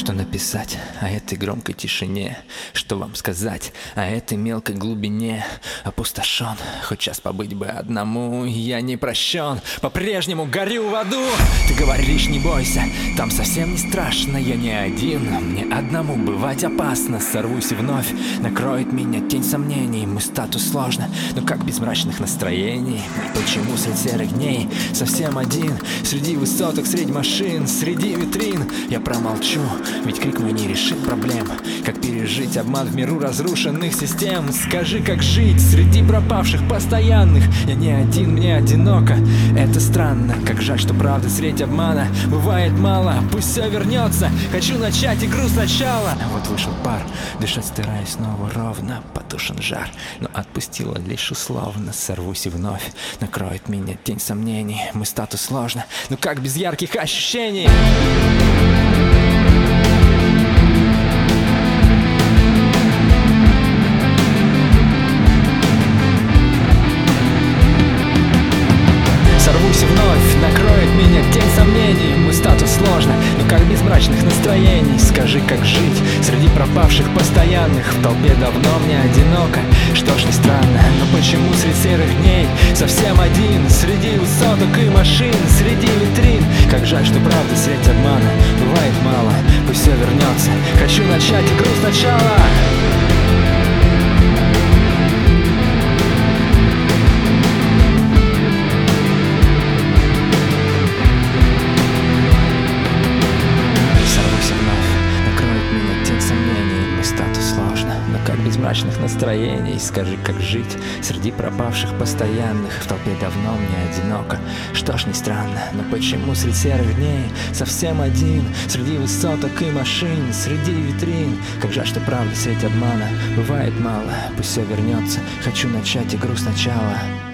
Что написать о этой громкой тишине? Что вам сказать о этой мелкой глубине? Опустошен, хоть час побыть бы одному. Я не прощен, по-прежнему горю в аду. Ты говоришь, не бойся, там совсем не страшно. Я не один, мне одному бывать опасно. Сорвусь и вновь накроет меня тень сомнений. Мой статус сложно, но как без мрачных настроений? Почему среди серых дней совсем один? Среди высоток, среди машин, среди витрин. Я промолчу, ведь крик мой не решит проблем. Как пережить обман в миру разрушенных систем? Скажи, как жить среди пропавших постоянных? Я не один, мне одиноко, это странно. Как жаль, что правда средь обмана бывает мало. Пусть все вернется, хочу начать игру сначала. Вот вышел пар, дышать стараюсь снова ровно. Потушен жар, но отпустила лишь условно. Сорвусь и вновь накроет меня тень сомнений. Мой статус сложно, но как без ярких ощущений? Сорвусь и вновь накроет меня тень сомнений. Мой статус сложно, но как без мрачных настроений? Скажи, как жить среди пропавших постоянных? В толпе давно мне одиноко, что ж не странно. Но почему среди серых дней совсем один? Среди высоток и машин, среди витрин. Как жаль, что правда средь обмана бывает мало. Пусть все вернется, хочу начать игру сначала. Но как без мрачных настроений? Скажи, как жить среди пропавших постоянных? В толпе давно мне одиноко, что ж не странно. Но почему среди серых дней совсем один? Среди высоток и машин, среди витрин. Как жаль, что правда средь обмана бывает мало. Пусть все вернется, хочу начать игру сначала.